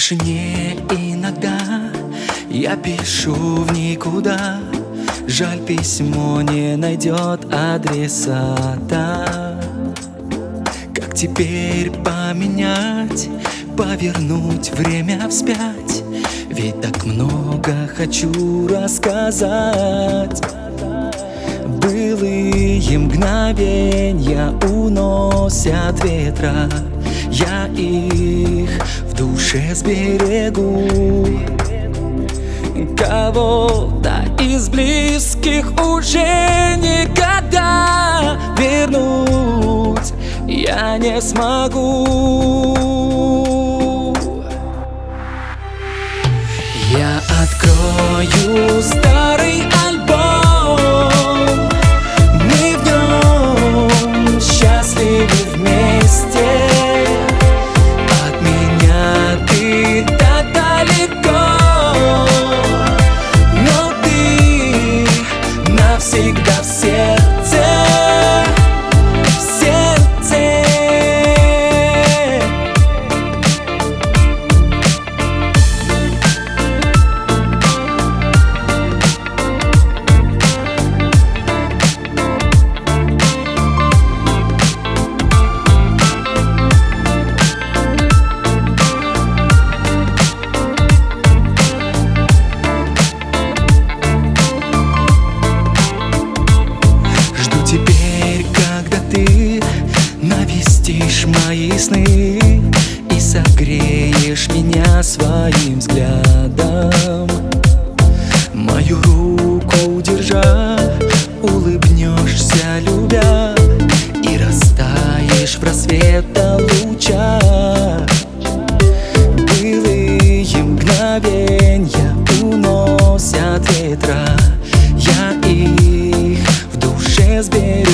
тишине иногда я пишу в никуда. Жаль, письмо не найдет адресата. Как теперь поменять, повернуть время вспять? Ведь так много хочу рассказать. Былые мгновенья уносят ветра, я их в душе сберегу. Кого-то из близких уже никогда вернуть я не смогу. Я открою старый альбом, мы в нем счастливы вместе. От меня ты так далеко, но ты навсегда в сердце, в сердце. Теперь, когда ты навестишь мои сны и согреешь меня своим взглядом, мою руку держа, улыбнешься, любя, и растаешь в рассвета лучах. Былые мгновенья уносят ветра, я их в душе сберегу.